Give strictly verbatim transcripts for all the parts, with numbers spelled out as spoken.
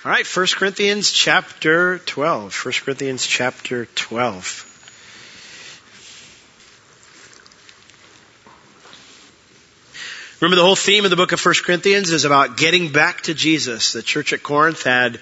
All right, First Corinthians chapter twelve. First Corinthians chapter twelve. Remember, the whole theme of the book of First Corinthians is about getting back to Jesus. The church at Corinth had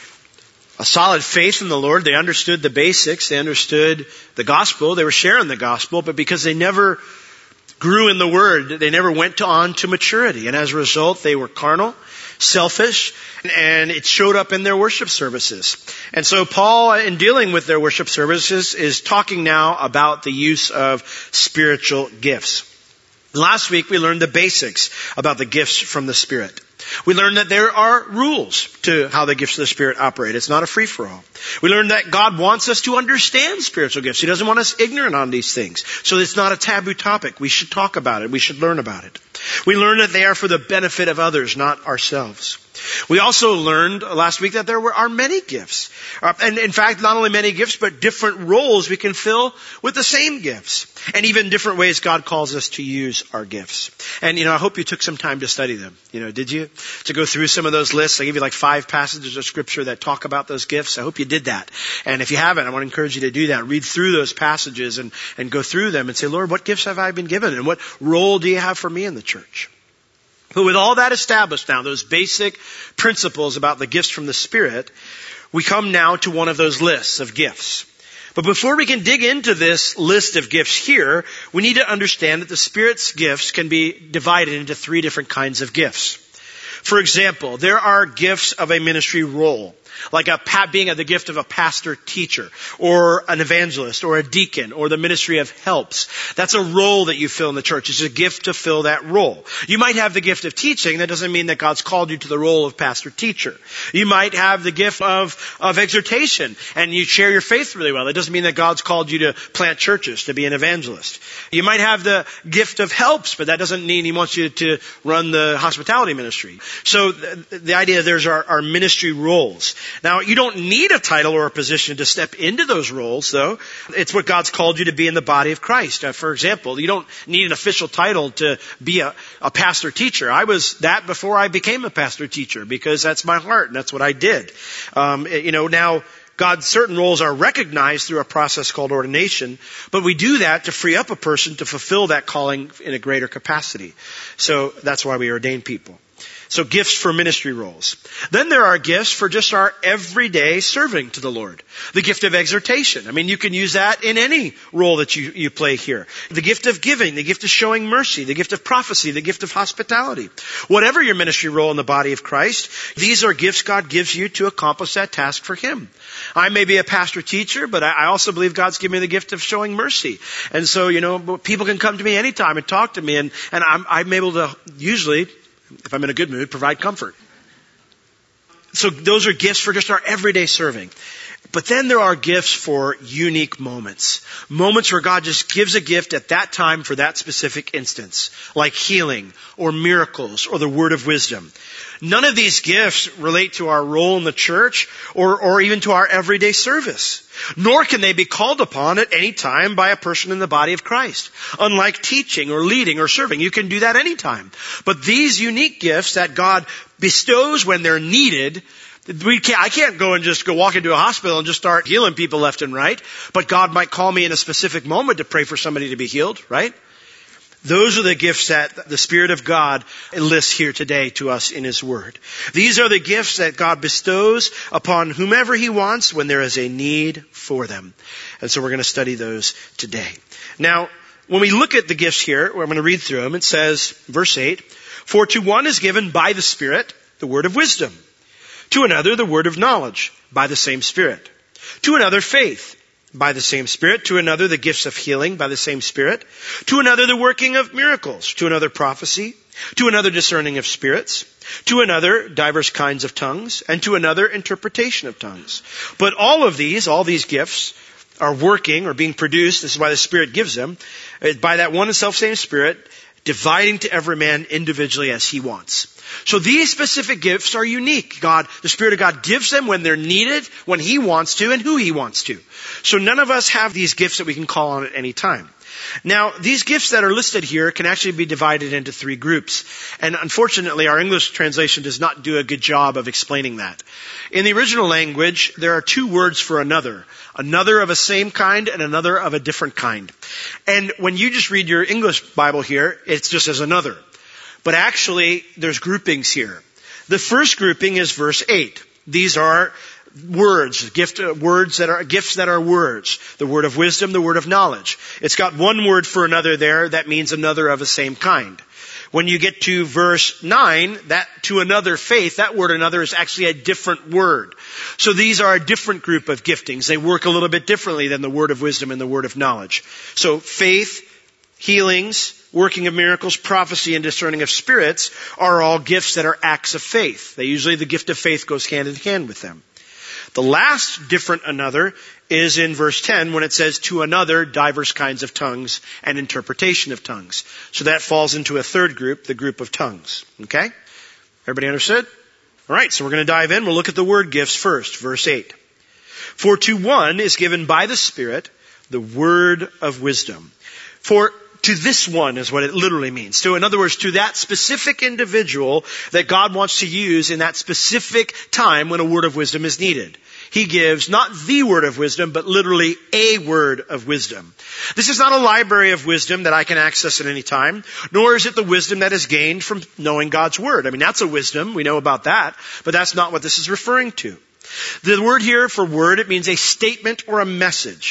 a solid faith in the Lord. They understood the basics. They understood the gospel. They were sharing the gospel, but because they never grew in the word, they never went on to maturity. And as a result, they were carnal, selfish, and it showed up in their worship services. And so Paul, in dealing with their worship services, is talking now about the use of spiritual gifts. Last week we learned the basics about the gifts from the Spirit. We learned that there are rules to how the gifts of the Spirit operate. It's not a free-for-all. We learned that God wants us to understand spiritual gifts. He doesn't want us ignorant on these things. So it's not a taboo topic. We should talk about it. We should learn about it. We learned that they are for the benefit of others, not ourselves. We also learned last week that there were, are many gifts. Uh, and in fact, not only many gifts, but different roles we can fill with the same gifts. And even different ways God calls us to use our gifts. And, you know, I hope you took some time to study them. You know, did you? To go through some of those lists. I gave you like five passages of scripture that talk about those gifts. I hope you did that. And if you haven't, I want to encourage you to do that. Read through those passages and, and go through them and say, Lord, what gifts have I been given? And what role do you have for me in the church? But with all that established now, those basic principles about the gifts from the Spirit, we come now to one of those lists of gifts. But before we can dig into this list of gifts here, we need to understand that the Spirit's gifts can be divided into three different kinds of gifts. For example, there are gifts of a ministry role, like a being the gift of a pastor teacher, or an evangelist, or a deacon, or the ministry of helps. That's a role that you fill in the church. It's a gift to fill that role. You might have the gift of teaching. That doesn't mean that God's called you to the role of pastor teacher. You might have the gift of, of exhortation, and you share your faith really well. That doesn't mean that God's called you to plant churches, to be an evangelist. You might have the gift of helps, but that doesn't mean He wants you to run the hospitality ministry. So the, the idea is there's our, our ministry roles. Now, you don't need a title or a position to step into those roles, though. It's what God's called you to be in the body of Christ. Uh, for example, you don't need an official title to be a, a pastor teacher. I was that before I became a pastor teacher because that's my heart and that's what I did. Um, you know, now, God's certain roles are recognized through a process called ordination, but we do that to free up a person to fulfill that calling in a greater capacity. So that's why we ordain people. So gifts for ministry roles. Then there are gifts for just our everyday serving to the Lord. The gift of exhortation. I mean, you can use that in any role that you, you play here. The gift of giving, the gift of showing mercy, the gift of prophecy, the gift of hospitality. Whatever your ministry role in the body of Christ, these are gifts God gives you to accomplish that task for Him. I may be a pastor teacher, but I also believe God's given me the gift of showing mercy. And so, you know, people can come to me anytime and talk to me, and, and I'm, I'm able to usually, if I'm in a good mood, provide comfort. So those are gifts for just our everyday serving. But then there are gifts for unique moments. Moments where God just gives a gift at that time for that specific instance, like healing or miracles or the word of wisdom. None of these gifts relate to our role in the church or, or even to our everyday service. Nor can they be called upon at any time by a person in the body of Christ. Unlike teaching or leading or serving, you can do that anytime. But these unique gifts that God bestows when they're needed, we can't, I can't go and just go walk into a hospital and just start healing people left and right. But God might call me in a specific moment to pray for somebody to be healed, right? Those are the gifts that the Spirit of God enlists here today to us in His Word. These are the gifts that God bestows upon whomever He wants when there is a need for them. And so we're going to study those today. Now, when we look at the gifts here, I'm going to read through them. It says, verse eight, "For to one is given by the Spirit the word of wisdom, to another the word of knowledge by the same Spirit, to another faith by the same Spirit, to another the gifts of healing by the same Spirit, to another the working of miracles, to another prophecy, to another discerning of spirits, to another diverse kinds of tongues, and to another interpretation of tongues. But all of these, all these gifts are working or being produced, this is why the Spirit gives them, by that one and self-same Spirit, dividing to every man individually as He wants." So these specific gifts are unique. God, the Spirit of God gives them when they're needed, when He wants to, and who He wants to. So none of us have these gifts that we can call on at any time. Now, these gifts that are listed here can actually be divided into three groups. And unfortunately, our English translation does not do a good job of explaining that. In the original language, there are two words for another. Another of a same kind and another of a different kind. And when you just read your English Bible here, it's just as another. But actually, there's groupings here. The first grouping is verse eight. These are words, gift, uh, words that are, gifts that are words. The word of wisdom, the word of knowledge. It's got one word for another there. That means another of the same kind. When you get to verse nine, that to another faith, that word another is actually a different word. So these are a different group of giftings. They work a little bit differently than the word of wisdom and the word of knowledge. So faith, healings, working of miracles, prophecy, and discerning of spirits are all gifts that are acts of faith. They usually, the gift of faith goes hand in hand with them. The last different another is in verse ten when it says to another diverse kinds of tongues and interpretation of tongues. So that falls into a third group, the group of tongues. Okay? Everybody understood? All right, so we're going to dive in. We'll look at the word gifts first, verse eight. For to one is given by the Spirit the word of wisdom. For to this one is what it literally means. So in other words, to that specific individual that God wants to use in that specific time when a word of wisdom is needed. He gives not the word of wisdom, but literally a word of wisdom. This is not a library of wisdom that I can access at any time, nor is it the wisdom that is gained from knowing God's word. I mean, that's a wisdom. We know about that, but that's not what this is referring to. The word here for word, it means a statement or a message.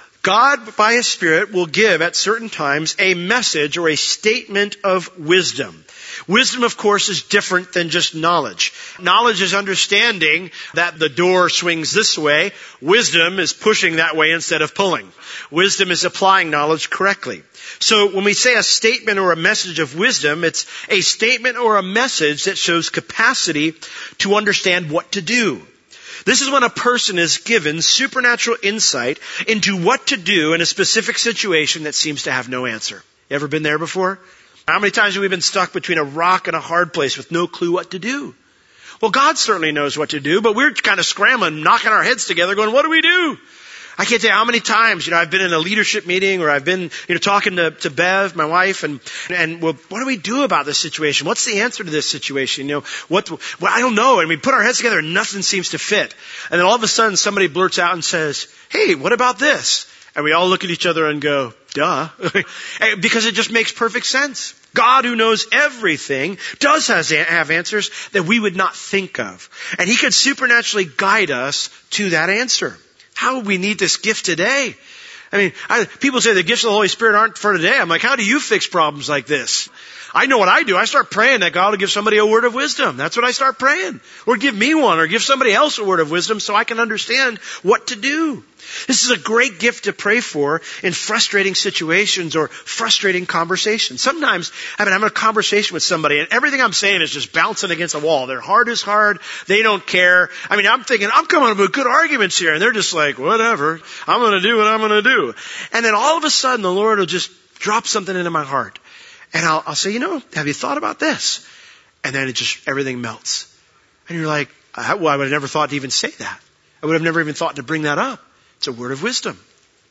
God, by His Spirit, will give at certain times a message or a statement of wisdom. Wisdom, of course, is different than just knowledge. Knowledge is understanding that the door swings this way. Wisdom is pushing that way instead of pulling. Wisdom is applying knowledge correctly. So when we say a statement or a message of wisdom, it's a statement or a message that shows capacity to understand what to do. This is when a person is given supernatural insight into what to do in a specific situation that seems to have no answer. You ever been there before? How many times have we been stuck between a rock and a hard place with no clue what to do? Well, God certainly knows what to do, but we're kind of scrambling, knocking our heads together, going, what do we do? I can't tell you how many times, you know, I've been in a leadership meeting or I've been, you know, talking to, to Bev, my wife, and, and well, what do we do about this situation? What's the answer to this situation? You know, what, well, I don't know. And we put our heads together and nothing seems to fit. And then all of a sudden somebody blurts out and says, hey, what about this? And we all look at each other and go, duh. Because it just makes perfect sense. God, who knows everything, does have answers that we would not think of. And He could supernaturally guide us to that answer. How would we need this gift today? I mean, I, people say the gifts of the Holy Spirit aren't for today. I'm like, how do you fix problems like this? I know what I do. I start praying that God will give somebody a word of wisdom. That's what I start praying. Or give me one, or give somebody else a word of wisdom so I can understand what to do. This is a great gift to pray for in frustrating situations or frustrating conversations. Sometimes I've been having a conversation with somebody and everything I'm saying is just bouncing against a wall. Their heart is hard. They don't care. I mean, I'm thinking, I'm coming up with good arguments here. And they're just like, whatever. I'm going to do what I'm going to do. And then all of a sudden the Lord will just drop something into my heart. And I'll, I'll say, you know, have you thought about this? And then it just, everything melts. And you're like, I, well, I would have never thought to even say that. I would have never even thought to bring that up. It's a word of wisdom.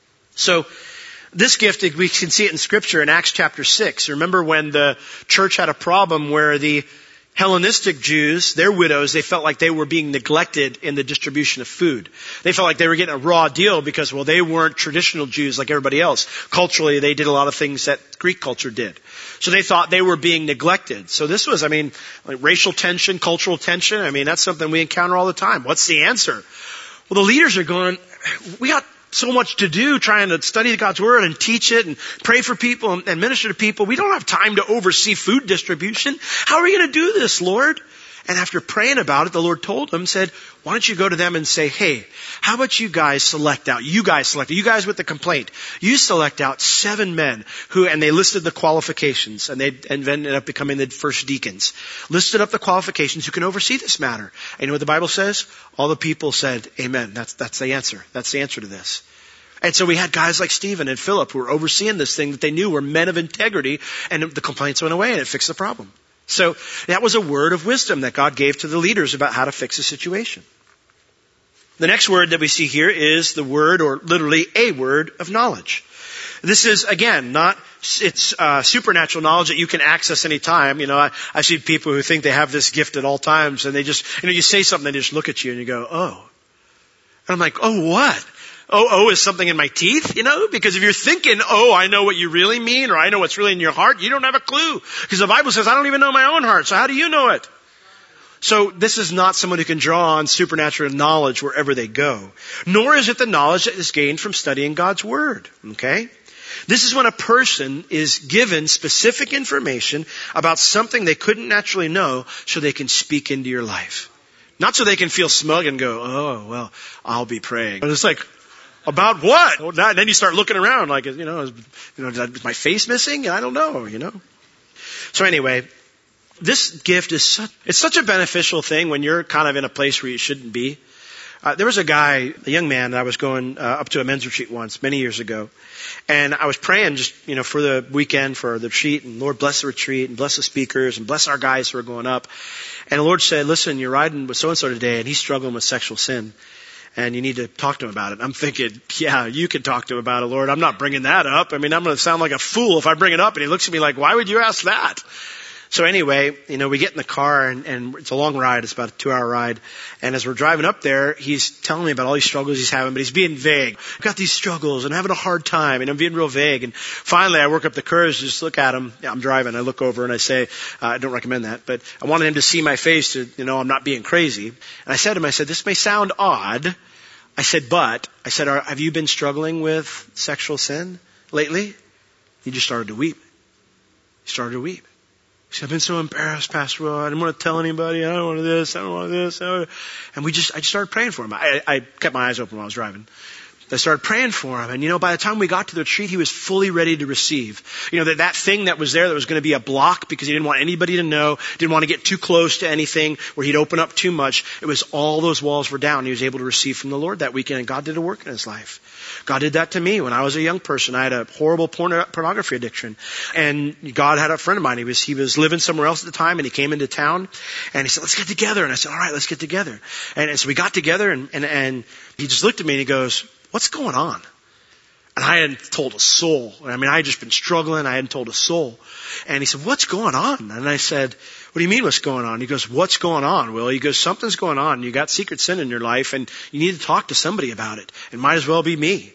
So this gift, we can see it in Scripture in Acts chapter six. Remember when the church had a problem where the Hellenistic Jews, their widows, they felt like they were being neglected in the distribution of food. They felt like they were getting a raw deal because, well, they weren't traditional Jews like everybody else. Culturally, they did a lot of things that Greek culture did. So they thought they were being neglected. So this was, I mean, like racial tension, cultural tension. I mean, that's something we encounter all the time. What's the answer? Well, the leaders are going, we got so much to do trying to study God's Word and teach it and pray for people and minister to people. We don't have time to oversee food distribution. How are we going to do this, Lord? And after praying about it, the Lord told them, said, why don't you go to them and say, hey, how about you guys select out, you guys select, you guys with the complaint, you select out seven men who, and they listed the qualifications, and they and then ended up becoming the first deacons. Listed up the qualifications who can oversee this matter. And you know what the Bible says? All the people said, amen. That's, that's the answer. That's the answer to this. And so we had guys like Stephen and Philip who were overseeing this thing that they knew were men of integrity, and the complaints went away and it fixed the problem. So that was a word of wisdom that God gave to the leaders about how to fix a situation. The next word that we see here is the word, or literally a word, of knowledge. this is, again, not, it's uh, supernatural knowledge that you can access any time. You know, I, I see people who think they have this gift at all times, and they just, you know, you say something, they just look at you and you go, oh. And I'm like, oh, what? Oh, oh is something in my teeth, you know? Because if you're thinking, oh, I know what you really mean, or I know what's really in your heart, you don't have a clue. Because the Bible says, I don't even know my own heart, so how do you know it? So this is not someone who can draw on supernatural knowledge wherever they go. Nor is it the knowledge that is gained from studying God's Word. Okay? This is when a person is given specific information about something they couldn't naturally know so they can speak into your life. Not so they can feel smug and go, oh, well, I'll be praying. But it's like, about what? Well, then you start looking around like, you know, is, you know, is my face missing? I don't know, you know. So anyway, this gift is such, it's such a beneficial thing when you're kind of in a place where you shouldn't be. Uh, there was a guy, a young man, that I was going uh, up to a men's retreat once, many years ago. And I was praying just, you know, for the weekend, for the retreat, and Lord bless the retreat, and bless the speakers, and bless our guys who are going up. And the Lord said, listen, you're riding with so-and-so today, and he's struggling with sexual sin. And you need to talk to him about it. I'm thinking, yeah, you can talk to him about it, Lord. I'm not bringing that up. I mean, I'm going to sound like a fool if I bring it up. And he looks at me like, why would you ask that? So anyway, you know, we get in the car and, and it's a long ride. It's about a two hour ride. And as we're driving up there, he's telling me about all these struggles he's having, but he's being vague. I've got these struggles and I'm having a hard time and I'm being real vague. And finally I work up the courage to just look at him. Yeah, I'm driving. I look over and I say, uh, I don't recommend that, but I wanted him to see my face to, you know, I'm not being crazy. And I said to him, I said, this may sound odd. I said, but, I said, Are, have you been struggling with sexual sin lately? He just started to weep. He started to weep. He said, I've been so embarrassed, Pastor Will. I didn't want to tell anybody. I don't want this. I don't want this. I don't want... And we just, I just started praying for him. I, I kept my eyes open while I was driving. I started praying for him. And you know, by the time we got to the retreat, he was fully ready to receive. You know, that, that thing that was there that was going to be a block because he didn't want anybody to know, didn't want to get too close to anything where he'd open up too much. It was all those walls were down. He was able to receive from the Lord that weekend, and God did a work in his life. God did that to me when I was a young person. I had a horrible porn- pornography addiction. And God had a friend of mine. He was, he was living somewhere else at the time, and he came into town and he said, let's get together. And I said, all right, let's get together. And, and so we got together and, and, and he just looked at me and he goes, what's going on? And I hadn't told a soul. I mean, I had just been struggling. I hadn't told a soul. And he said, what's going on? And I said, what do you mean what's going on? He goes, what's going on, Will? He goes, something's going on. You got secret sin in your life and you need to talk to somebody about it. It might as well be me.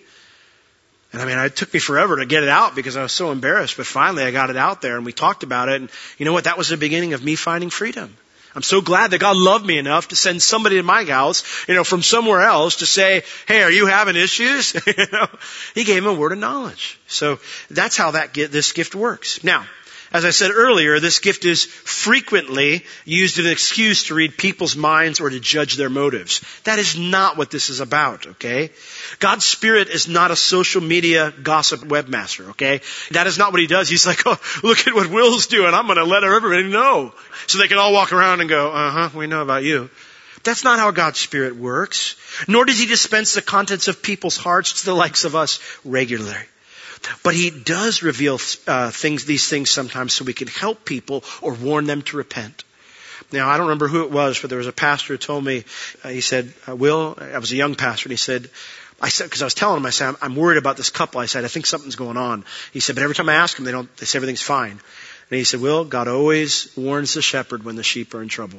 And I mean, it took me forever to get it out because I was so embarrassed. But finally I got it out there and we talked about it. And you know what? That was the beginning of me finding freedom. I'm so glad that God loved me enough to send somebody to my house, you know, from somewhere else to say, hey, are you having issues? you know, he gave him a word of knowledge. So that's how that get, this gift works. Now, as I said earlier, this gift is frequently used as an excuse to read people's minds or to judge their motives. That is not what this is about, okay? God's Spirit is not a social media gossip webmaster, okay? That is not what he does. He's like, oh, look at what Will's doing. I'm going to let everybody know. So they can all walk around and go, uh-huh, we know about you. That's not how God's Spirit works. Nor does he dispense the contents of people's hearts to the likes of us regularly. But he does reveal uh, things, these things sometimes so we can help people or warn them to repent. Now, I don't remember who it was, but there was a pastor who told me, uh, he said, uh, Will, I was a young pastor, and he said, I said, because I was telling him, I said, I'm, I'm worried about this couple. I said, I think something's going on. He said, but every time I ask them, they don't, they say everything's fine. And he said, Will, God always warns the shepherd when the sheep are in trouble.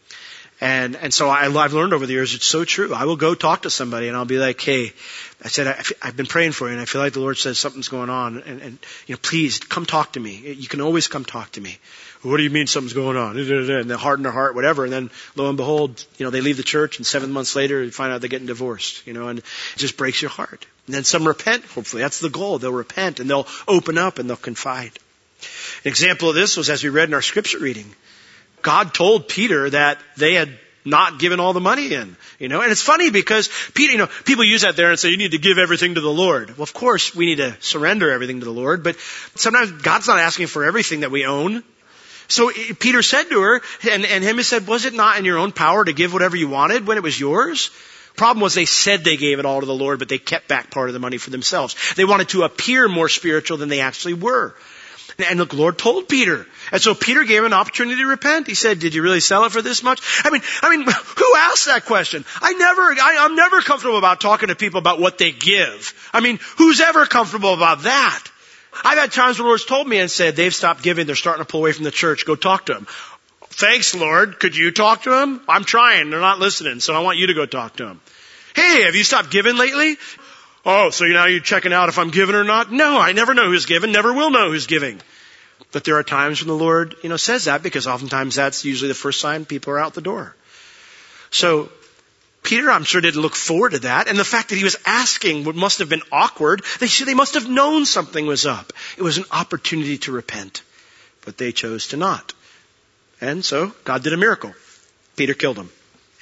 And, and so I, I've learned over the years, it's so true. I will go talk to somebody and I'll be like, hey, I said, I, I've been praying for you and I feel like the Lord says something's going on. And, and, you know, please come talk to me. You can always come talk to me. What do you mean something's going on? And they harden their heart, whatever. And then lo and behold, you know, they leave the church and seven months later you find out they're getting divorced, you know, and it just breaks your heart. And then some repent, hopefully. That's the goal. They'll repent and they'll open up and they'll confide. An example of this was as we read in our scripture reading. God told Peter that they had not given all the money in, you know, and it's funny because Peter, you know, people use that there and say you need to give everything to the Lord. Well, of course we need to surrender everything to the Lord, but sometimes God's not asking for everything that we own. So Peter said to her, and, and him, he said, was it not in your own power to give whatever you wanted when it was yours? Problem was they said they gave it all to the Lord, but they kept back part of the money for themselves. They wanted to appear more spiritual than they actually were. And look, the Lord told Peter. And so Peter gave him an opportunity to repent. He said, did you really sell it for this much? I mean, I mean, who asked that question? I never, I, I'm never comfortable about talking to people about what they give. I mean, who's ever comfortable about that? I've had times when the Lord's told me and said, they've stopped giving, they're starting to pull away from the church, go talk to them. Thanks, Lord. Could you talk to them? I'm trying. They're not listening, so I want you to go talk to them. Hey, have you stopped giving lately? Oh, so now you're checking out if I'm giving or not? No, I never know who's giving, never will know who's giving. But there are times when the Lord, you know, says that because oftentimes that's usually the first sign people are out the door. So Peter, I'm sure, didn't look forward to that. And the fact that he was asking what must have been awkward, they they must have known something was up. It was an opportunity to repent. But they chose to not. And so God did a miracle. Peter killed him.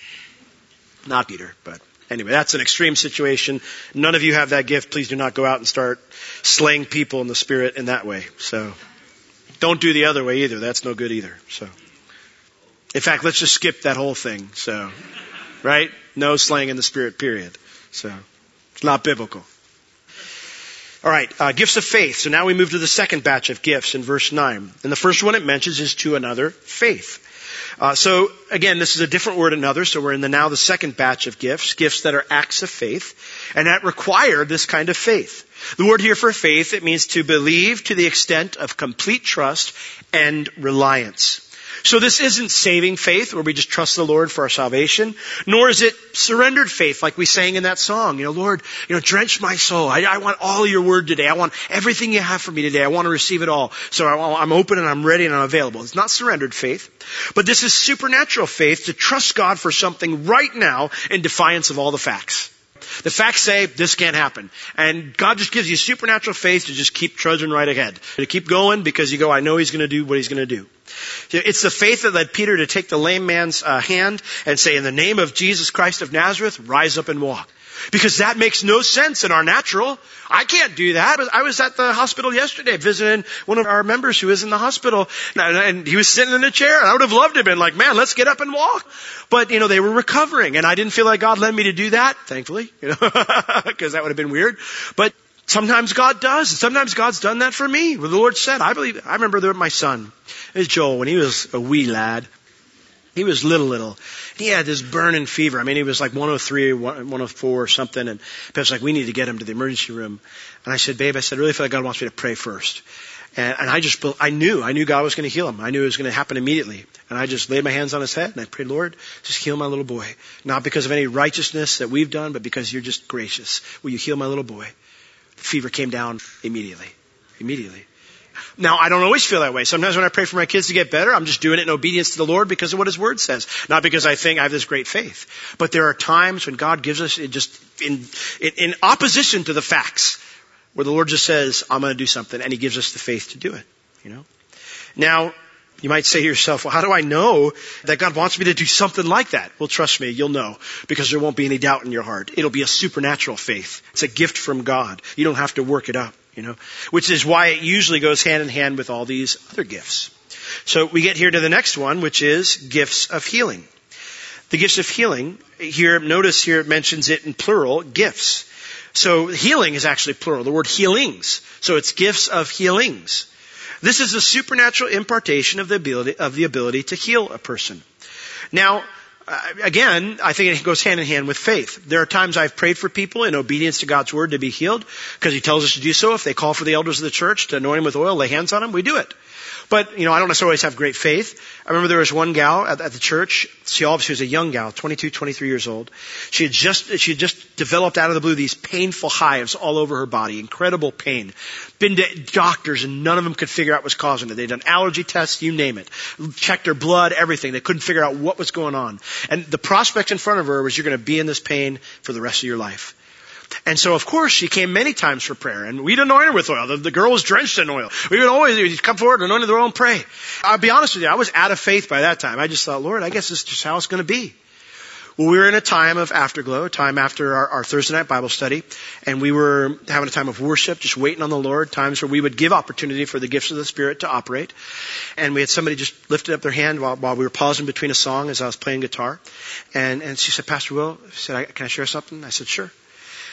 Not Peter, but anyway, that's an extreme situation. None of you have that gift. Please do not go out and start slaying people in the Spirit in that way. So don't do the other way either. That's no good either. So, in fact, let's just skip that whole thing. So, right? No slaying in the Spirit, period. So, it's not biblical. All right, uh, gifts of faith. So now we move to the second batch of gifts in verse nine. And the first one it mentions is to another faith. Uh, so again, this is a different word, another. So we're in the now the second batch of gifts, gifts that are acts of faith, and that require this kind of faith. The word here for faith, it means to believe to the extent of complete trust and reliance. So this isn't saving faith where we just trust the Lord for our salvation, nor is it surrendered faith like we sang in that song. You know, Lord, you know, drench my soul. I, I want all of your word today. I want everything you have for me today. I want to receive it all. So I, I'm open and I'm ready and I'm available. It's not surrendered faith, but this is supernatural faith to trust God for something right now in defiance of all the facts. The facts say this can't happen. And God just gives you supernatural faith to just keep trudging right ahead. To keep going because you go, I know He's going to do what He's going to do. It's the faith that led Peter to take the lame man's uh, hand and say, in the name of Jesus Christ of Nazareth, rise up and walk. Because that makes no sense in our natural. I can't do that. I was at the hospital yesterday visiting one of our members who is in the hospital, and he was sitting in a chair, and I would have loved to have been like, man, let's get up and walk. But, you know, they were recovering, and I didn't feel like God led me to do that, thankfully, you know, because that would have been weird. But sometimes God does. Sometimes God's done that for me. Well, the Lord said, I believe, I remember that my son, it was Joel, when he was a wee lad. He was little, little. He had this burning fever. I mean, he was like one oh three, one oh four or something. And I was like, we need to get him to the emergency room. And I said, babe, I said, I really feel like God wants me to pray first. And, and I just, I knew, I knew God was going to heal him. I knew it was going to happen immediately. And I just laid my hands on his head and I prayed, Lord, just heal my little boy. Not because of any righteousness that we've done, but because you're just gracious. Will you heal my little boy? The fever came down immediately. Immediately. Now, I don't always feel that way. Sometimes when I pray for my kids to get better, I'm just doing it in obedience to the Lord because of what His Word says. Not because I think I have this great faith. But there are times when God gives us it just in, in, in opposition to the facts, where the Lord just says, I'm going to do something, and He gives us the faith to do it. You know. Now, you might say to yourself, well, how do I know that God wants me to do something like that? Well, trust me, you'll know, because there won't be any doubt in your heart. It'll be a supernatural faith. It's a gift from God. You don't have to work it up. You know, which is why it usually goes hand in hand with all these other gifts. So we get here to the next one, which is gifts of healing. The gifts of healing, here, notice here it mentions it in plural, gifts. So healing is actually plural, the word healings. So it's gifts of healings. This is the supernatural impartation of the ability, of the ability to heal a person. Now, Uh, again, I think it goes hand in hand with faith. There are times I've prayed for people in obedience to God's word to be healed because He tells us to do so. If they call for the elders of the church to anoint them with oil, lay hands on them, we do it. But, you know, I don't necessarily always have great faith. I remember there was one gal at, at the church. She obviously was a young gal, twenty-two, twenty-three years old. She had just, she had just developed out of the blue these painful hives all over her body. Incredible pain. Been to doctors and none of them could figure out what was causing it. They'd done allergy tests, you name it. Checked her blood, everything. They couldn't figure out what was going on. And the prospect in front of her was you're going to be in this pain for the rest of your life. And so, of course, she came many times for prayer, and we'd anoint her with oil. The, the girl was drenched in oil. We would always we'd come forward and anoint the oil and pray. I'll be honest with you, I was out of faith by that time. I just thought, Lord, I guess this is just how it's going to be. Well, we were in a time of afterglow, a time after our, our Thursday night Bible study, and we were having a time of worship, just waiting on the Lord, times where we would give opportunity for the gifts of the Spirit to operate. And we had somebody just lifted up their hand while, while we were pausing between a song as I was playing guitar. And, and she said, Pastor Will, she said, can I share something? I said, sure.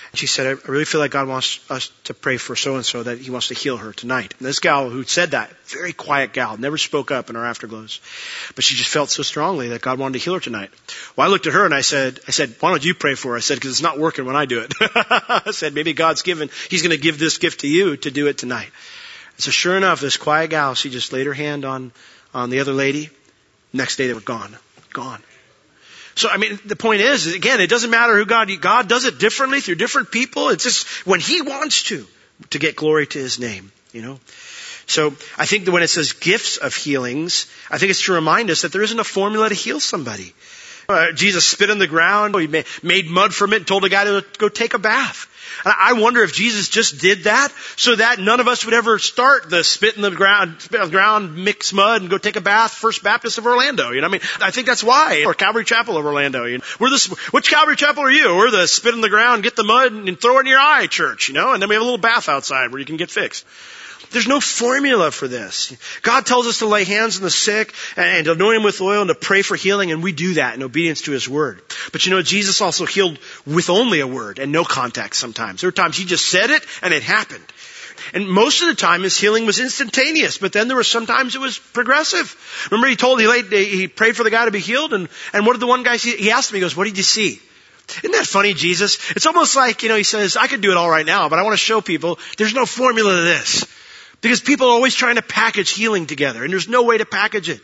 And she said, I really feel like God wants us to pray for so-and-so, that he wants to heal her tonight. And this gal who said that, very quiet gal, never spoke up in our afterglows. But she just felt so strongly that God wanted to heal her tonight. Well, I looked at her and I said, I said, why don't you pray for her? I said, because it's not working when I do it. I said, maybe God's given, he's going to give this gift to you to do it tonight. And so sure enough, this quiet gal, she just laid her hand on, on the other lady. Next day they were gone. Gone. So, I mean, the point is, again, it doesn't matter who God, God does it differently through different people. It's just when he wants to, to get glory to his name, you know. So I think that when it says gifts of healings, I think it's to remind us that there isn't a formula to heal somebody. Uh, Jesus spit on the ground, he made, made mud from it and told a guy to go take a bath. And I wonder if Jesus just did that so that none of us would ever start the spit in the ground, spit on the ground, mix mud, and go take a bath, First Baptist of Orlando. You know, I mean, I think that's why. Or Calvary Chapel of Orlando. You know, we're the, which Calvary Chapel are you? We're the spit in the ground, get the mud, and throw it in your eye church. You know, and then we have a little bath outside where you can get fixed. There's no formula for this. God tells us to lay hands on the sick and to anoint him with oil and to pray for healing, and we do that in obedience to his word. But you know, Jesus also healed with only a word and no contact sometimes. There were times he just said it and it happened. And most of the time his healing was instantaneous, but then there were sometimes it was progressive. Remember he told, he laid, he prayed for the guy to be healed, and, and what did the one guy see? He asked him, he goes, what did you see? Isn't that funny, Jesus? It's almost like, you know, he says, I could do it all right now, but I want to show people there's no formula to this. Because people are always trying to package healing together, and there's no way to package it.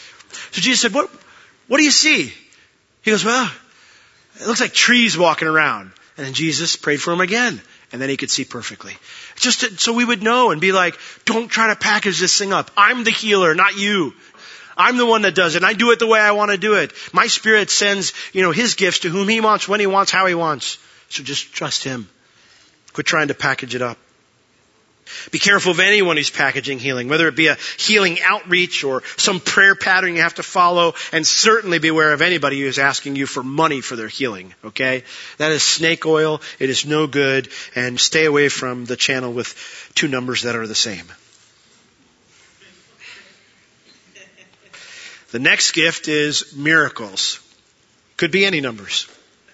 So Jesus said, what, what do you see? He goes, well, it looks like trees walking around. And then Jesus prayed for him again, and then he could see perfectly. Just to, so we would know and be like, don't try to package this thing up. I'm the healer, not you. I'm the one that does it, and I do it the way I want to do it. My Spirit sends, you know, his gifts to whom he wants, when he wants, how he wants. So just trust him. Quit trying to package it up. Be careful of anyone who's packaging healing, whether it be a healing outreach or some prayer pattern you have to follow, and certainly beware of anybody who is asking you for money for their healing, okay? That is snake oil. It is no good, and stay away from the channel with two numbers that are the same. The next gift is miracles. Could be any numbers.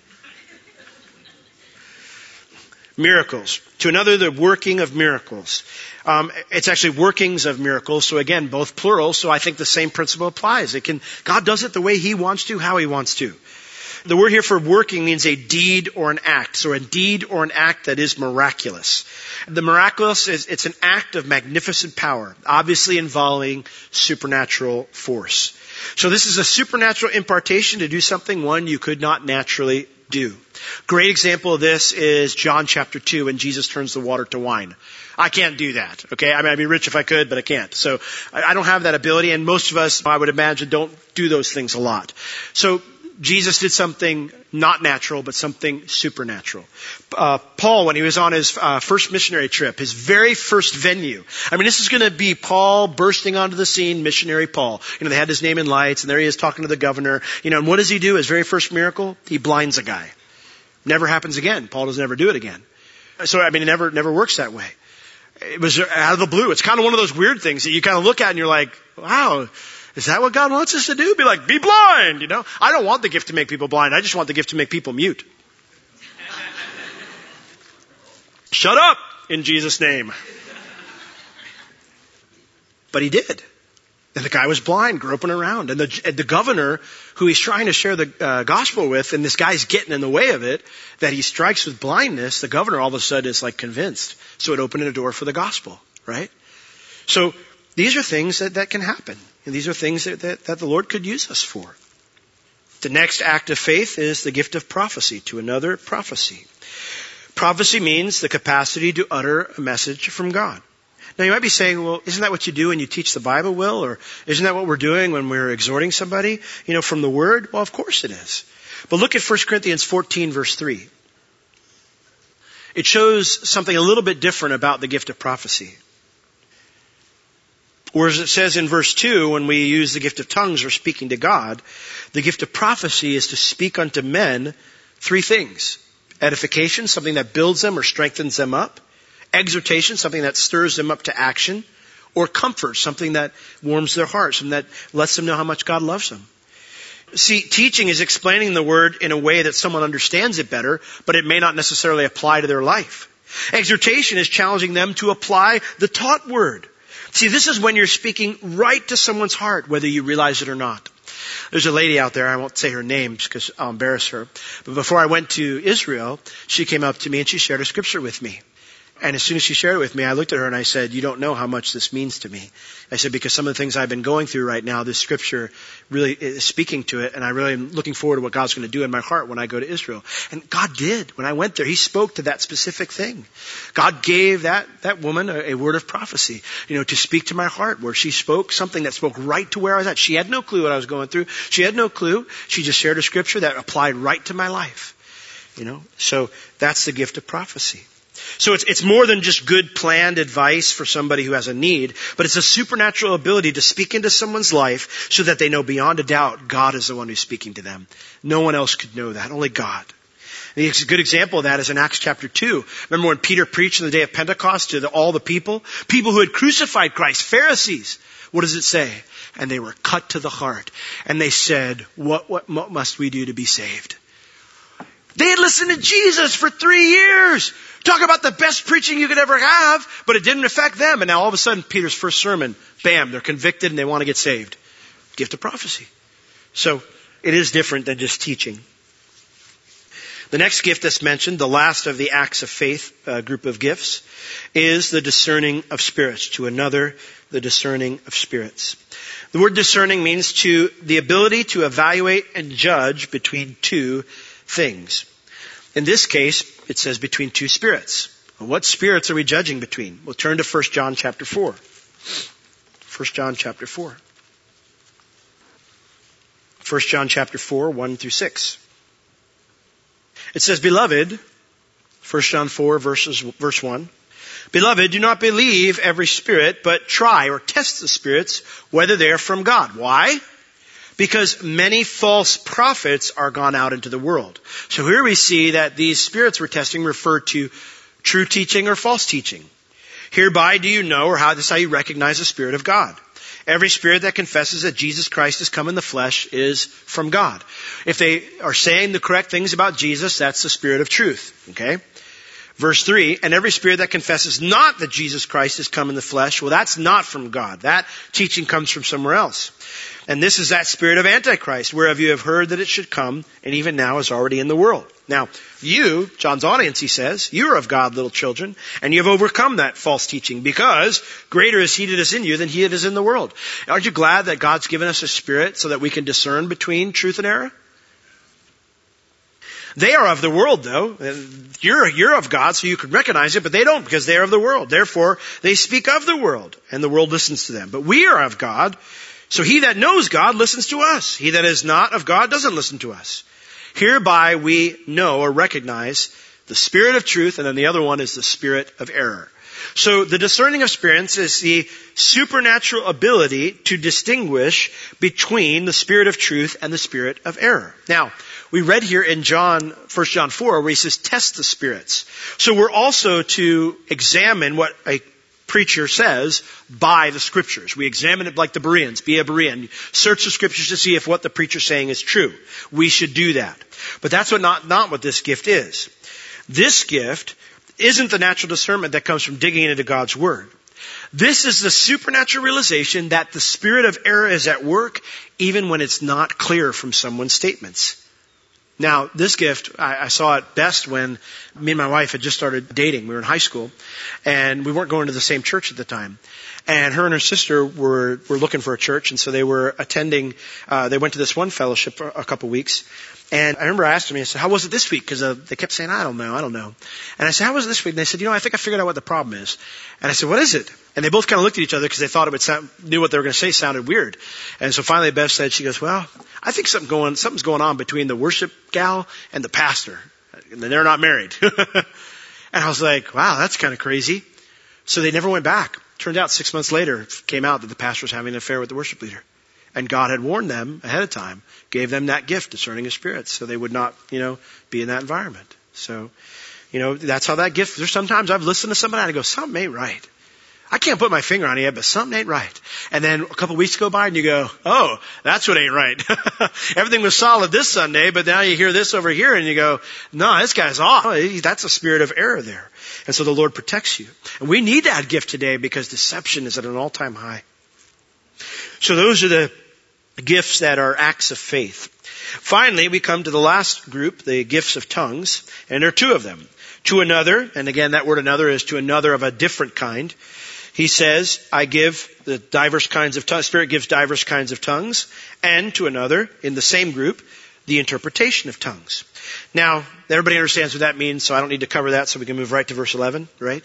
Miracles. To another, the working of miracles. Um, it's actually workings of miracles. So again, both plural. So I think the same principle applies. It can, God does it the way he wants to, how he wants to. The word here for working means a deed or an act. So a deed or an act that is miraculous. The miraculous is, it's an act of magnificent power, obviously involving supernatural force. So this is a supernatural impartation to do something, one, you could not naturally do. Great example of this is John chapter two when Jesus turns the water to wine. I can't do that. Okay. I mean, I'd be rich if I could, but I can't. So I don't have that ability. And most of us, I would imagine, don't do those things a lot. So Jesus did something not natural, but something supernatural. Uh, Paul, when he was on his uh, first missionary trip, his very first venue. I mean, this is going to be Paul bursting onto the scene, missionary Paul. You know, they had his name in lights, and there he is talking to the governor. You know, and what does he do? His very first miracle? He blinds a guy. Never happens again. Paul doesn't ever do it again. So, I mean, it never, never works that way. It was out of the blue. It's kind of one of those weird things that you kind of look at and you're like, wow, is that what God wants us to do? Be like, be blind, you know? I don't want the gift to make people blind. I just want the gift to make people mute. Shut up in Jesus' name. But he did. And the guy was blind, groping around. And the, and the governor, who he's trying to share the uh, gospel with, and this guy's getting in the way of it, that he strikes with blindness, the governor all of a sudden is like convinced. So it opened a door for the gospel, right? So these are things that, that can happen. And these are things that, that, that the Lord could use us for. The next act of faith is the gift of prophecy, to another prophecy. Prophecy means the capacity to utter a message from God. Now you might be saying, well, isn't that what you do when you teach the Bible, Will? Or isn't that what we're doing when we're exhorting somebody, you know, from the Word? Well, of course it is. But look at First Corinthians fourteen, verse three. It shows something a little bit different about the gift of prophecy. Or as it says in verse two, when we use the gift of tongues or speaking to God, the gift of prophecy is to speak unto men three things. Edification, something that builds them or strengthens them up. Exhortation, something that stirs them up to action. Or comfort, something that warms their hearts and that lets them know how much God loves them. See, teaching is explaining the word in a way that someone understands it better, but it may not necessarily apply to their life. Exhortation is challenging them to apply the taught word. See, this is when you're speaking right to someone's heart, whether you realize it or not. There's a lady out there, I won't say her name because I'll embarrass her, but before I went to Israel, she came up to me and she shared a scripture with me. And as soon as she shared it with me, I looked at her and I said, you don't know how much this means to me. I said, because some of the things I've been going through right now, this scripture really is speaking to it, and I really am looking forward to what God's going to do in my heart when I go to Israel. And God did. When I went there, He spoke to that specific thing. God gave that, that woman a, a word of prophecy, you know, to speak to my heart, where she spoke something that spoke right to where I was at. She had no clue what I was going through. She had no clue. She just shared a scripture that applied right to my life. You know, so that's the gift of prophecy. So it's, it's more than just good planned advice for somebody who has a need, but it's a supernatural ability to speak into someone's life so that they know beyond a doubt God is the one who's speaking to them. No one else could know that, only God. And a good example of that is in Acts chapter two. Remember when Peter preached on the day of Pentecost to the, all the people? People who had crucified Christ, Pharisees. What does it say? And they were cut to the heart. And they said, what, what, what must we do to be saved? They had listened to Jesus for three years. Talk about the best preaching you could ever have, but it didn't affect them. And now all of a sudden, Peter's first sermon, bam, they're convicted and they want to get saved. Gift of prophecy. So it is different than just teaching. The next gift that's mentioned, the last of the acts of faith uh, group of gifts, is the discerning of spirits. To another, the discerning of spirits. The word discerning means to the ability to evaluate and judge between two things. In this case, it says between two spirits. Well, what spirits are we judging between? We'll turn to First John chapter four. First John chapter four. First John chapter four, one through six. It says, Beloved, First John four, verses, verse one. Beloved, do not believe every spirit, but try or test the spirits, whether they are from God. Why? Because many false prophets are gone out into the world. So here we see that these spirits we're testing refer to true teaching or false teaching. Hereby do you know, or how this is how you recognize the Spirit of God. Every spirit that confesses that Jesus Christ has come in the flesh is from God. If they are saying the correct things about Jesus, that's the Spirit of truth. Okay? Verse three, and every spirit that confesses not that Jesus Christ has come in the flesh, well, that's not from God. That teaching comes from somewhere else. And this is that spirit of Antichrist, whereof you have heard that it should come, and even now is already in the world. Now, you, John's audience, he says, you are of God, little children, and you have overcome that false teaching, because greater is he that is in you than he that is in the world. Aren't you glad that God's given us a spirit so that we can discern between truth and error? They are of the world, though. You're, you're of God, so you can recognize it, but they don't, because they are of the world. Therefore, they speak of the world, and the world listens to them. But we are of God, so he that knows God listens to us. He that is not of God doesn't listen to us. Hereby we know or recognize the spirit of truth, and then the other one is the spirit of error. So the discerning of spirits is the supernatural ability to distinguish between the spirit of truth and the spirit of error. Now, we read here in John, First John four, where he says, test the spirits. So we're also to examine what a preacher says by the scriptures. We examine it like the Bereans. Be a Berean. Search the scriptures to see if what the preacher's saying is true. We should do that. But that's what not, not what this gift is. This gift isn't the natural discernment that comes from digging into God's Word. This is the supernatural realization that the spirit of error is at work even when it's not clear from someone's statements. Now, this gift, I, I saw it best when me and my wife had just started dating. We were in high school, and we weren't going to the same church at the time. And her and her sister were, were looking for a church, and so they were attending, uh, they went to this one fellowship for a couple weeks. And I remember I asked them, I said, how was it this week? Because uh, they kept saying, I don't know, I don't know. And I said, how was it this week? And they said, you know, I think I figured out what the problem is. And I said, what is it? And they both kind of looked at each other because they thought it would sound, knew what they were going to say sounded weird. And so finally Bev said, she goes, well, I think something going, something's going on between the worship gal and the pastor. And they're not married. And I was like, wow, that's kind of crazy. So they never went back. Turned out six months later, it came out that the pastor was having an affair with the worship leader. And God had warned them ahead of time, gave them that gift, discerning of spirits, so they would not, you know, be in that environment. So, you know, that's how that gift, there's sometimes I've listened to somebody and I go, something ain't right. I can't put my finger on it yet, but something ain't right. And then a couple weeks go by and you go, oh, that's what ain't right. Everything was solid this Sunday, but now you hear this over here and you go, no, this guy's off. That's a spirit of error there. And so the Lord protects you. And we need that gift today because deception is at an all-time high. So those are the gifts that are acts of faith. Finally, we come to the last group, the gifts of tongues, and there are two of them. To another, and again that word another is to another of a different kind. He says, I give the diverse kinds of tongues, Spirit gives diverse kinds of tongues, and to another, in the same group, the interpretation of tongues. Now, everybody understands what that means, so I don't need to cover that, so we can move right to verse eleven, right?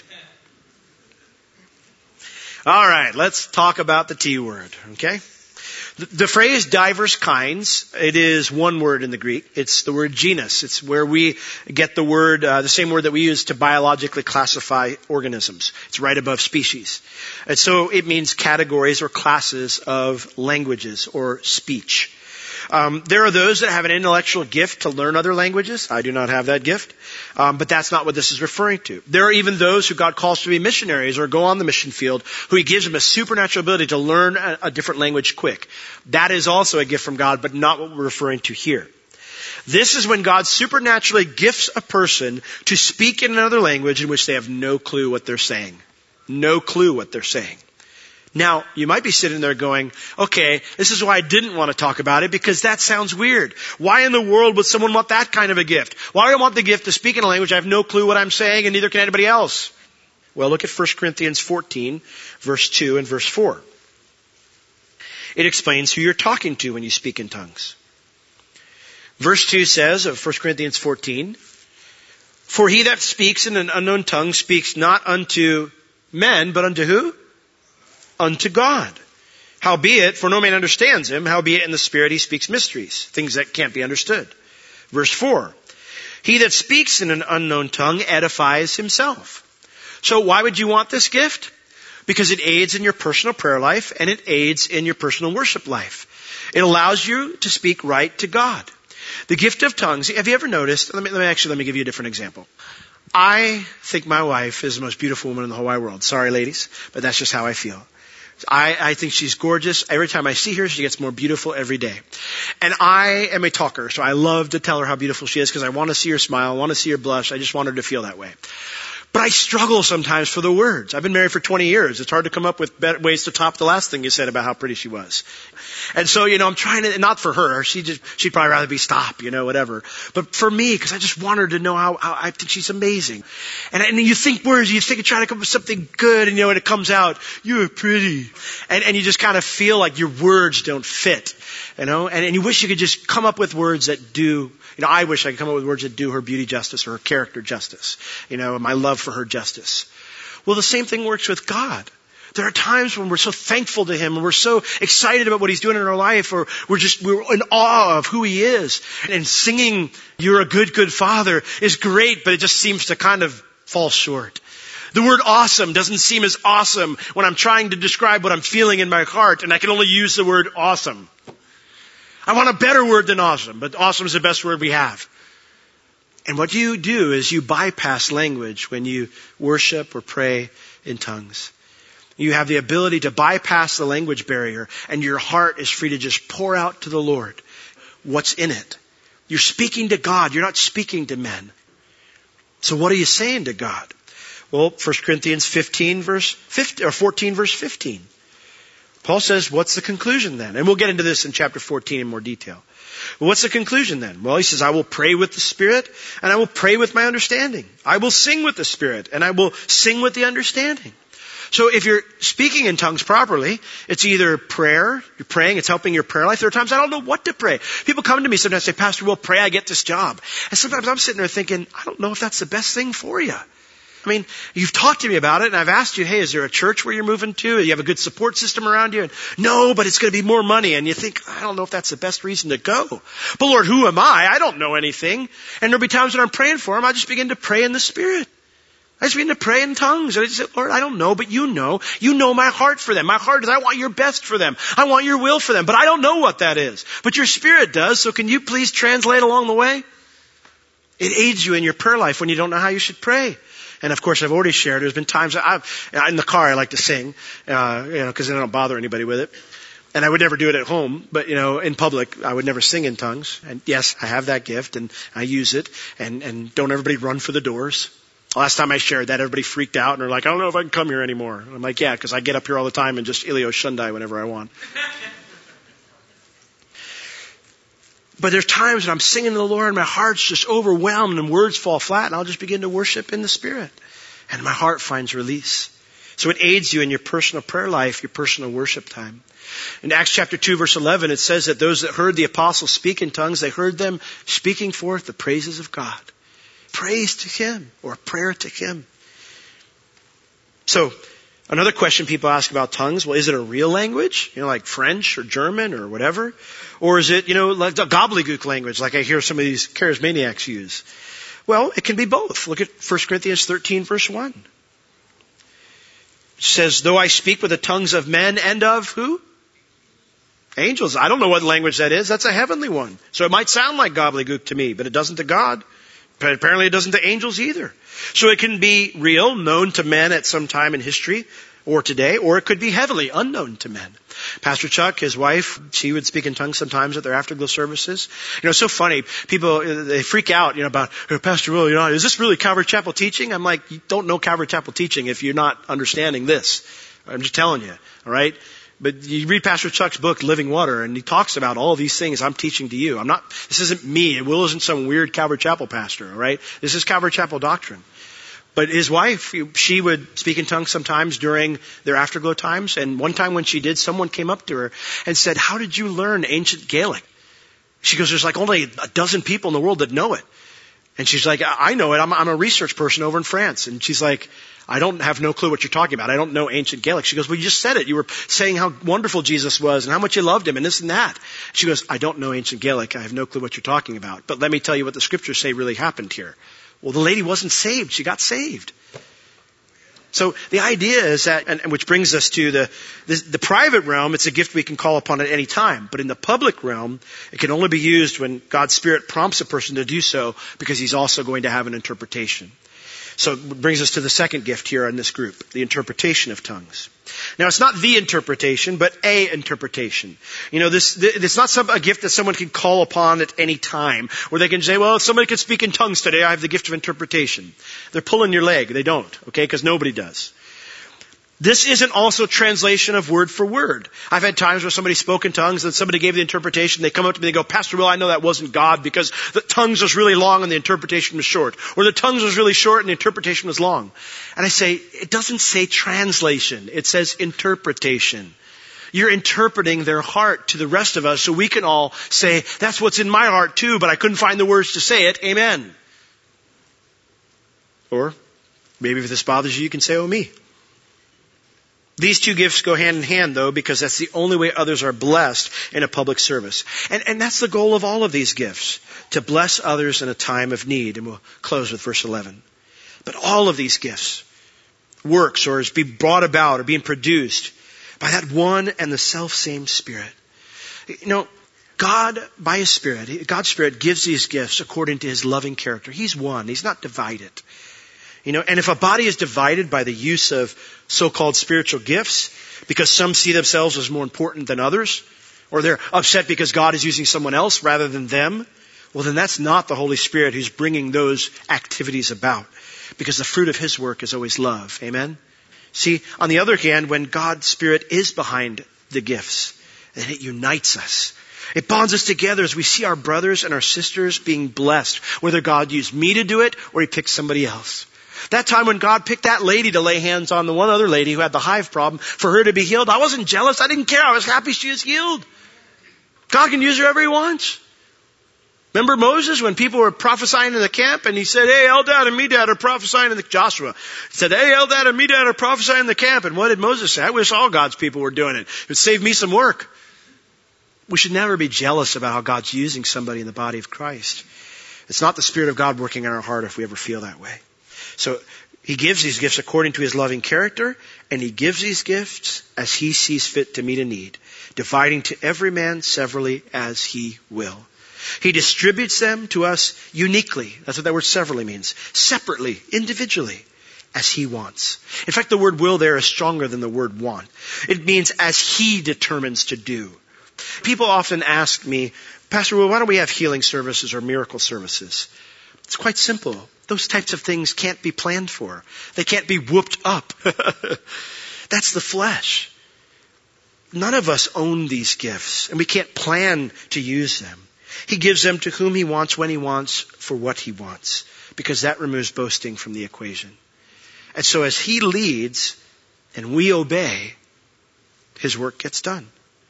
All right, let's talk about the T word, okay? The, the phrase diverse kinds, it is one word in the Greek. It's the word genus. It's where we get the word, uh, the same word that we use to biologically classify organisms. It's right above species. And so it means categories or classes of languages or speech. Um, there are those that have an intellectual gift to learn other languages. I do not have that gift. Um, but that's not what this is referring to. There are even those who God calls to be missionaries or go on the mission field who He gives them a supernatural ability to learn a, a different language quick. That is also a gift from God, but not what we're referring to here. This is when God supernaturally gifts a person to speak in another language in which they have no clue what they're saying. No clue what they're saying. Now, you might be sitting there going, okay, this is why I didn't want to talk about it, because that sounds weird. Why in the world would someone want that kind of a gift? Why do I want the gift to speak in a language I have no clue what I'm saying, and neither can anybody else? Well, look at First Corinthians fourteen, verse two and verse four. It explains who you're talking to when you speak in tongues. Verse two says of First Corinthians fourteen, for he that speaks in an unknown tongue speaks not unto men, but unto who? Unto God. Howbeit, for no man understands him, howbeit in the Spirit he speaks mysteries, things that can't be understood. Verse four, he that speaks in an unknown tongue edifies himself. So why would you want this gift? Because it aids in your personal prayer life and it aids in your personal worship life. It allows you to speak right to God. The gift of tongues, have you ever noticed, let me, let me actually, let me give you a different example. I think my wife is the most beautiful woman in the whole wide world. Sorry ladies, but that's just how I feel. I, I think she's gorgeous. Every time I see her, she gets more beautiful every day. And I am a talker, so I love to tell her how beautiful she is because I want to see her smile, I want to see her blush. I just want her to feel that way. But I struggle sometimes for the words. I've been married for twenty years. It's hard to come up with better ways to top the last thing you said about how pretty she was. And so, you know, I'm trying to, not for her. She just, she'd probably rather be stop, you know, whatever. But for me, because I just want her to know how, how I think she's amazing. And, and you think words, you think you're trying to come up with something good, and you know, and it comes out, you're pretty. And, and you just kind of feel like your words don't fit, you know, and, and you wish you could just come up with words that do, you know, I wish I could come up with words that do her beauty justice or her character justice, you know, my love for her justice. Well, the same thing works with God. There are times when we're so thankful to Him and we're so excited about what He's doing in our life, or we're just, we're in awe of who He is. And singing, you're a good, good Father is great, but it just seems to kind of fall short. The word awesome doesn't seem as awesome when I'm trying to describe what I'm feeling in my heart, and I can only use the word awesome. I want a better word than awesome, but awesome is the best word we have. And what you do is you bypass language when you worship or pray in tongues. You have the ability to bypass the language barrier, and your heart is free to just pour out to the Lord what's in it. You're speaking to God. You're not speaking to men. So what are you saying to God? Well, First Corinthians fifteen verse fifteen, or fourteen verse fifteen. Paul says, what's the conclusion then? And we'll get into this in chapter fourteen in more detail. Well, what's the conclusion then? Well, he says, I will pray with the Spirit, and I will pray with my understanding. I will sing with the Spirit, and I will sing with the understanding. So if you're speaking in tongues properly, it's either prayer, you're praying, it's helping your prayer life. There are times I don't know what to pray. People come to me sometimes and say, Pastor, we'll pray I get this job. And sometimes I'm sitting there thinking, I don't know if that's the best thing for you. I mean, you've talked to me about it, and I've asked you, hey, is there a church where you're moving to? Do you have a good support system around you? And no, but it's going to be more money. And you think, I don't know if that's the best reason to go. But Lord, who am I? I don't know anything. And there'll be times when I'm praying for them, I just begin to pray in the Spirit. I just begin to pray in tongues. And I just say, Lord, I don't know, but you know. You know my heart for them. My heart is, I want your best for them. I want your will for them. But I don't know what that is. But your Spirit does. So can you please translate along the way? It aids you in your prayer life when you don't know how you should pray. And of course, I've already shared, there's been times I've, in the car I like to sing, uh, you know, because then I don't bother anybody with it. And I would never do it at home, but you know, in public, I would never sing in tongues. And yes, I have that gift and I use it. And, and don't everybody run for the doors. Last time I shared that, everybody freaked out and they're like, I don't know if I can come here anymore. And I'm like, yeah, because I get up here all the time and just Ilio Shundai whenever I want. But there's times when I'm singing to the Lord and my heart's just overwhelmed and words fall flat and I'll just begin to worship in the Spirit. And my heart finds release. So it aids you in your personal prayer life, your personal worship time. In Acts chapter two, verse eleven, it says that those that heard the apostles speak in tongues, they heard them speaking forth the praises of God. Praise to Him, or prayer to Him. So, another question people ask about tongues, well, is it a real language? You know, like French or German or whatever? Or is it, you know, like a gobbledygook language, like I hear some of these charismaniacs use? Well, it can be both. Look at First Corinthians thirteen, verse one. It says, though I speak with the tongues of men and of who? Angels. I don't know what language that is. That's a heavenly one. So it might sound like gobbledygook to me, but it doesn't to God. But apparently it doesn't to angels either. So it can be real, known to men at some time in history or today, or it could be heavenly, unknown to men. Pastor Chuck, his wife, she would speak in tongues sometimes at their afterglow services. You know, it's so funny. People, they freak out, you know, about, hey, Pastor Will, you know, is this really Calvary Chapel teaching? I'm like, you don't know Calvary Chapel teaching if you're not understanding this. I'm just telling you, all right? But you read Pastor Chuck's book, Living Water, and he talks about all these things I'm teaching to you. I'm not, this isn't me. Will isn't some weird Calvary Chapel pastor, all right? This is Calvary Chapel doctrine. But his wife, she would speak in tongues sometimes during their afterglow times. And one time when she did, someone came up to her and said, how did you learn ancient Gaelic? She goes, there's like only a dozen people in the world that know it. And she's like, I know it. I'm, I'm a research person over in France. And she's like, I don't have no clue what you're talking about. I don't know ancient Gaelic. She goes, well, you just said it. You were saying how wonderful Jesus was and how much you loved him and this and that. She goes, I don't know ancient Gaelic. I have no clue what you're talking about. But let me tell you what the scriptures say really happened here. Well, the lady wasn't saved. She got saved. So the idea is that, and, and which brings us to the, the the private realm, it's a gift we can call upon at any time. But in the public realm, it can only be used when God's Spirit prompts a person to do so because He's also going to have an interpretation. So it brings us to the second gift here in this group, the interpretation of tongues. Now, it's not the interpretation, but a interpretation. You know, this, it's not some, a gift that someone can call upon at any time, where they can say, well, if somebody could speak in tongues today, I have the gift of interpretation. They're pulling your leg. They don't, okay, because nobody does. This isn't also translation of word for word. I've had times where somebody spoke in tongues and somebody gave the interpretation. They come up to me and they go, Pastor Will, I know that wasn't God because the tongues was really long and the interpretation was short. Or the tongues was really short and the interpretation was long. And I say, it doesn't say translation. It says interpretation. You're interpreting their heart to the rest of us so we can all say, that's what's in my heart too, but I couldn't find the words to say it. Amen. Or maybe if this bothers you, you can say, oh me. These two gifts go hand in hand, though, because that's the only way others are blessed in a public service. And, and that's the goal of all of these gifts, to bless others in a time of need. And we'll close with verse eleven. But all of these gifts works or is being brought about or being produced by that one and the self-same Spirit. You know, God, by His Spirit, God's Spirit gives these gifts according to His loving character. He's one. He's not divided. You know, and if a body is divided by the use of so-called spiritual gifts, because some see themselves as more important than others, or they're upset because God is using someone else rather than them, well, then that's not the Holy Spirit who's bringing those activities about, because the fruit of His work is always love. Amen? See, on the other hand, when God's Spirit is behind the gifts, then it unites us. It bonds us together as we see our brothers and our sisters being blessed, whether God used me to do it or He picked somebody else. That time when God picked that lady to lay hands on the one other lady who had the hive problem for her to be healed, I wasn't jealous. I didn't care. I was happy she was healed. God can use her wherever He wants. Remember Moses when people were prophesying in the camp and he said, hey, Eldad and Medad are prophesying in the, Joshua. He said, hey, Eldad and Medad are prophesying in the camp. And what did Moses say? I wish all God's people were doing it. It would save me some work. We should never be jealous about how God's using somebody in the body of Christ. It's not the Spirit of God working in our heart if we ever feel that way. So He gives these gifts according to His loving character, and He gives these gifts as He sees fit to meet a need, dividing to every man severally as He will. He distributes them to us uniquely. That's what that word severally means. Separately, individually, as he wants. In fact, the word will there is stronger than the word want. It means as he determines to do. People often ask me, Pastor Will, why don't we have healing services or miracle services? It's quite simple. Those types of things can't be planned for. They can't be whooped up. That's the flesh. None of us own these gifts, and we can't plan to use them. He gives them to whom he wants, when he wants, for what he wants, because that removes boasting from the equation. And so as he leads and we obey, his work gets done.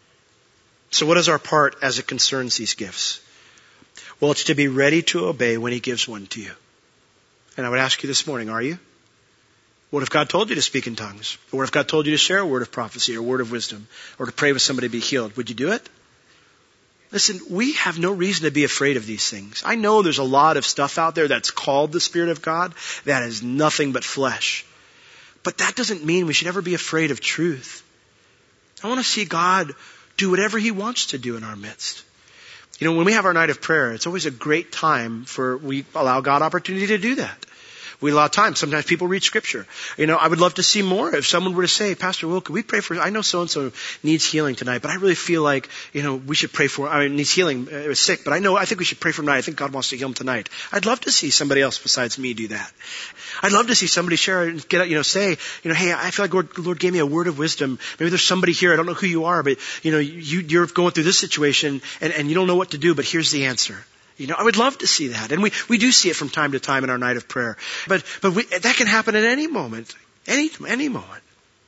So what is our part as it concerns these gifts? Well, it's to be ready to obey when he gives one to you. And I would ask you this morning, are you? What if God told you to speak in tongues? Or what if God told you to share a word of prophecy or a word of wisdom or to pray with somebody to be healed? Would you do it? Listen, we have no reason to be afraid of these things. I know there's a lot of stuff out there that's called the Spirit of God that is nothing but flesh. But that doesn't mean we should ever be afraid of truth. I want to see God do whatever he wants to do in our midst. You know, when we have our night of prayer, it's always a great time for, we allow God opportunity to do that. We allow time. Sometimes people read scripture. You know, I would love to see more. If someone were to say, Pastor Will, could we pray for, I know so-and-so needs healing tonight, but I really feel like, you know, we should pray for, I mean, needs healing, uh, was sick, but I know, I think we should pray for him tonight. I think God wants to heal him tonight. I'd love to see somebody else besides me do that. I'd love to see somebody share and get, you know, say, you know, hey, I feel like Lord, Lord gave me a word of wisdom. Maybe there's somebody here, I don't know who you are, but, you know, you, you're going through this situation and, and you don't know what to do, but here's the answer. You know, I would love to see that. And we, we do see it from time to time in our night of prayer. But, but we, that can happen at any moment. Any, any moment.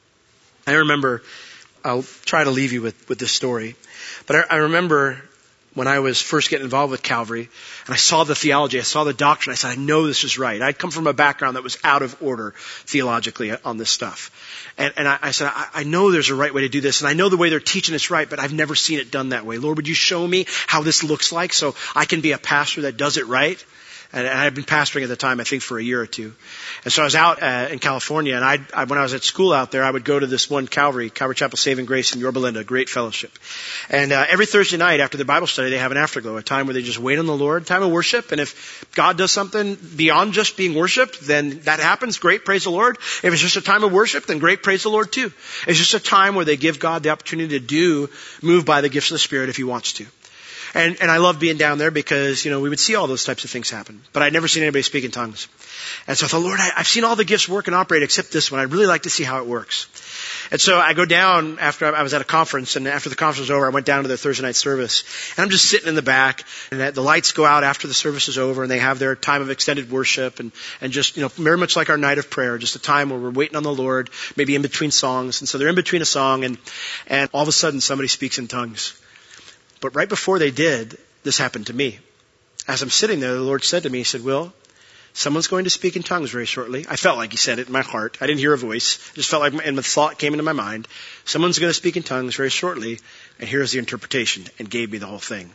I remember, I'll try to leave you with, with this story. But I, I remember when I was first getting involved with Calvary, and I saw the theology, I saw the doctrine, I said, I know this is right. I'd come from a background that was out of order theologically on this stuff. And, and I, I said, I, I know there's a right way to do this, and I know the way they're teaching it's right, but I've never seen it done that way. Lord, would you show me how this looks like so I can be a pastor that does it right? And, and I'd been pastoring at the time, I think, for a year or two. And so I was out uh, in California, and I, I, when I was at school out there, I would go to this one Calvary, Calvary Chapel Saving Grace in Yorba Linda, great fellowship. And uh, every Thursday night after the Bible study, they have an afterglow, a time where they just wait on the Lord, time of worship. And if God does something beyond just being worshiped, then that happens. Great, praise the Lord. If it's just a time of worship, then great, praise the Lord too. It's just a time where they give God the opportunity to do, move by the gifts of the Spirit if he wants to. And, and I love being down there because, you know, we would see all those types of things happen. But I'd never seen anybody speak in tongues. And so I thought, Lord, I, I've seen all the gifts work and operate except this one. I'd really like to see how it works. And so I go down after I was at a conference, and after the conference was over, I went down to their Thursday night service. And I'm just sitting in the back, and the lights go out after the service is over, and they have their time of extended worship, and, and just, you know, very much like our night of prayer, just a time where we're waiting on the Lord, maybe in between songs. And so they're in between a song, and, and all of a sudden somebody speaks in tongues. But right before they did, this happened to me. As I'm sitting there, the Lord said to me, he said, Will, someone's going to speak in tongues very shortly. I felt like he said it in my heart. I didn't hear a voice. I just felt like, and the thought came into my mind. Someone's going to speak in tongues very shortly, and here's the interpretation, and gave me the whole thing.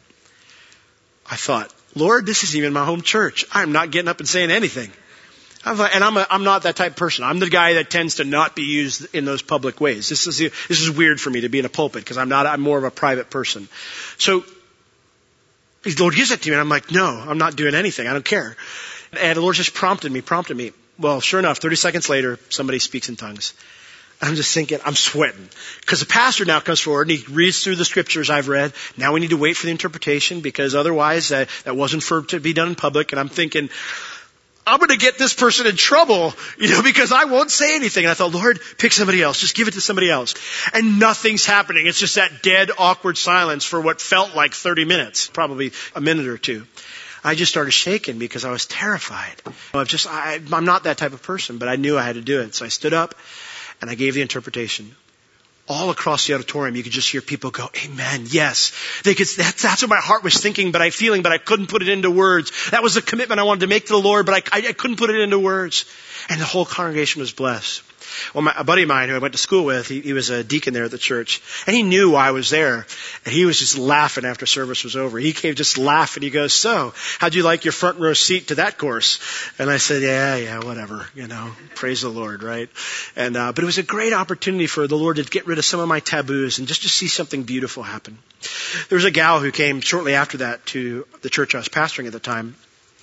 I thought, Lord, this isn't even my home church. I'm not getting up and saying anything. I'm like, and I'm a, I'm not that type of person. I'm the guy that tends to not be used in those public ways. This is this is weird for me to be in a pulpit because I'm not. I'm more of a private person. So the Lord gives that to me, and I'm like, no, I'm not doing anything. I don't care. And the Lord just prompted me, prompted me. Well, sure enough, thirty seconds later, somebody speaks in tongues. I'm just thinking, I'm sweating. Because the pastor now comes forward and he reads through the scriptures I've read. Now we need to wait for the interpretation because otherwise uh, that wasn't for to be done in public. And I'm thinking, I'm going to get this person in trouble, you know, because I won't say anything. And I thought, Lord, pick somebody else. Just give it to somebody else. And nothing's happening. It's just that dead, awkward silence for what felt like thirty minutes, probably a minute or two. I just started shaking because I was terrified. I've just, I, I'm not that type of person, but I knew I had to do it. So I stood up and I gave the interpretation. All across the auditorium, you could just hear people go, amen, yes. They could, that's, that's what my heart was thinking, but I feeling, but I couldn't put it into words. That was the commitment I wanted to make to the Lord, but I, I, I couldn't put it into words. And the whole congregation was blessed. Well, my, a buddy of mine who I went to school with, he, he was a deacon there at the church, and he knew I was there, and he was just laughing after service was over. He came just laughing. He goes, so, how'd you like your front row seat to that course? And I said, yeah, yeah, whatever, you know, praise the Lord, right? And, uh, but it was a great opportunity for the Lord to get rid of some of my taboos and just to see something beautiful happen. There was a gal who came shortly after that to the church I was pastoring at the time.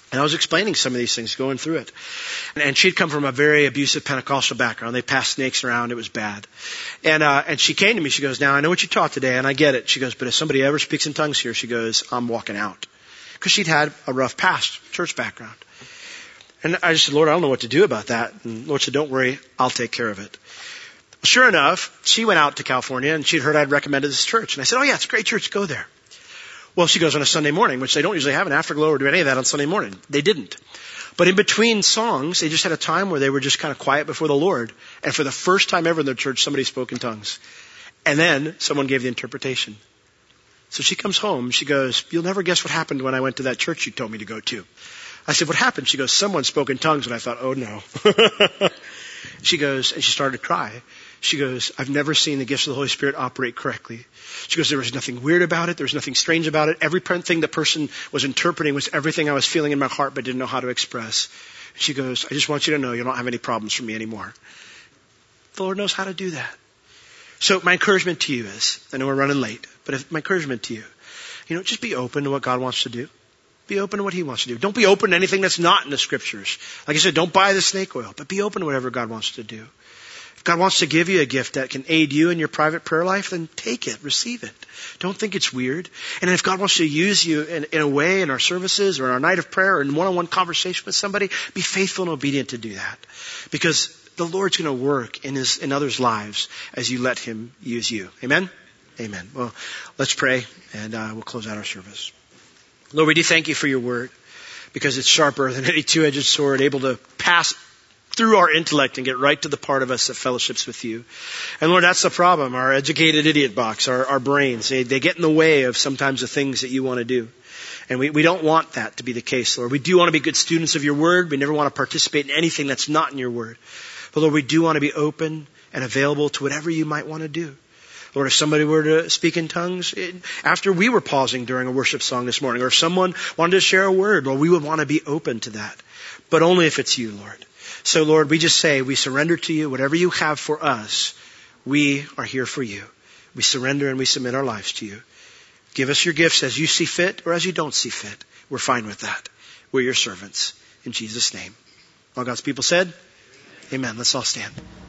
And I was explaining some of these things, going through it. And she'd come from a very abusive Pentecostal background. They passed snakes around. It was bad. And, uh, and she came to me. She goes, now I know what you taught today and I get it. She goes, but if somebody ever speaks in tongues here, she goes, I'm walking out. Because she'd had a rough past church background. And I just said, Lord, I don't know what to do about that. And Lord said, don't worry, I'll take care of it. Sure enough, she went out to California and she'd heard I'd recommended this church. And I said, oh yeah, it's a great church, go there. Well, she goes on a Sunday morning, which they don't usually have an afterglow or do any of that on Sunday morning. They didn't. But in between songs, they just had a time where they were just kind of quiet before the Lord. And for the first time ever in their church, somebody spoke in tongues. And then someone gave the interpretation. So she comes home. She goes, you'll never guess what happened when I went to that church you told me to go to. I said, what happened? She goes, someone spoke in tongues. And I thought, oh no. She goes, and she started to cry. She goes, I've never seen the gifts of the Holy Spirit operate correctly. She goes, there was nothing weird about it. There was nothing strange about it. Every thing the person was interpreting was everything I was feeling in my heart but didn't know how to express. She goes, I just want you to know you don't have any problems for me anymore. The Lord knows how to do that. So my encouragement to you is, I know we're running late, but if, my encouragement to you, you know, just be open to what God wants to do. Be open to what He wants to do. Don't be open to anything that's not in the Scriptures. Like I said, don't buy the snake oil, but be open to whatever God wants to do. If God wants to give you a gift that can aid you in your private prayer life, then take it, receive it. Don't think it's weird. And if God wants to use you in, in a way in our services or in our night of prayer or in one-on-one conversation with somebody, be faithful and obedient to do that. Because the Lord's going to work in his, in others' lives as you let Him use you. Amen? Amen. Well, let's pray and uh, we'll close out our service. Lord, we do thank You for Your word because it's sharper than any two-edged sword, able to pass through our intellect and get right to the part of us that fellowships with You. And Lord, that's the problem. Our educated idiot box, our, our brains, they, they get in the way of sometimes the things that You want to do. And we, we don't want that to be the case, Lord. We do want to be good students of Your word. We never want to participate in anything that's not in Your word. But Lord, we do want to be open and available to whatever You might want to do. Lord, if somebody were to speak in tongues, it, after we were pausing during a worship song this morning, or if someone wanted to share a word, Lord, we would want to be open to that. But only if it's You, Lord. So Lord, we just say we surrender to You. Whatever You have for us, we are here for You. We surrender and we submit our lives to You. Give us Your gifts as You see fit or as You don't see fit. We're fine with that. We're Your servants. In Jesus' name. All God's people said, amen. Let's all stand.